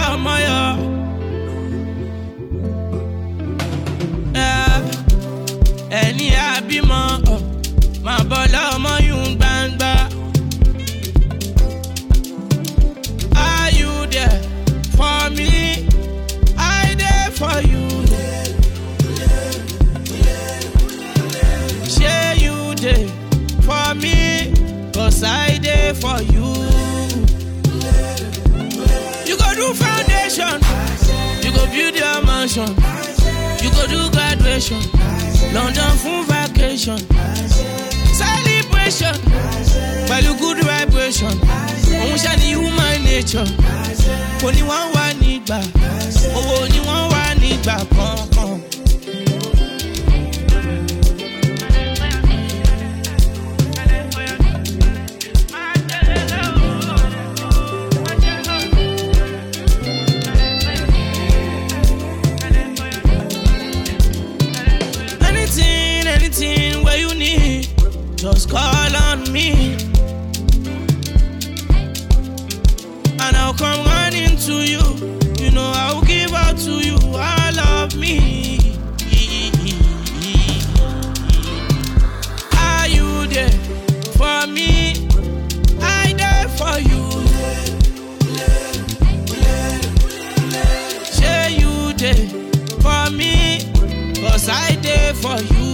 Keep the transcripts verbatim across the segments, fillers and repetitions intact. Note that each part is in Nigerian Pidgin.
ọmọ yọ. Ẹni àbímọ máa bọ́ lọ́mọ yún gbangba. Are you there for me? I there for you. Share you there for me, cause I there for you. You go do foundation, you go build your mansion, you go do graduation, London full vacation, celebration, pẹ̀lú good vibration. Òun ṣe ni human nature. Kò ní wọ́n wá nígbà, owó ni wọ́n wá nígbà kankan. Anything, anything where you need, just call on me. And I'll come running to you. You know I'll give out to you all of me. Are you there for me? I there for you. Share you there for me, cause I there for you.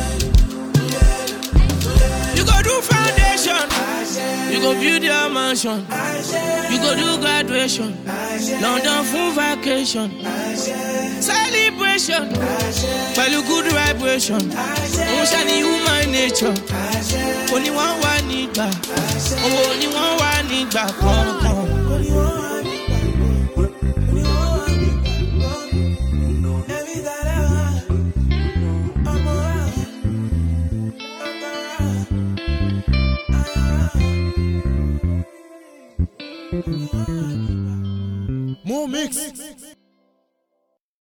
You go do foundation, you go build your mansion, you go do graduation, London full vacation, celebration, pẹ̀lú good vibration. Òun ṣe ni human nature. Kò ní wọ́n wá nígbà, owó ni wọ́n wá nígbà kankan.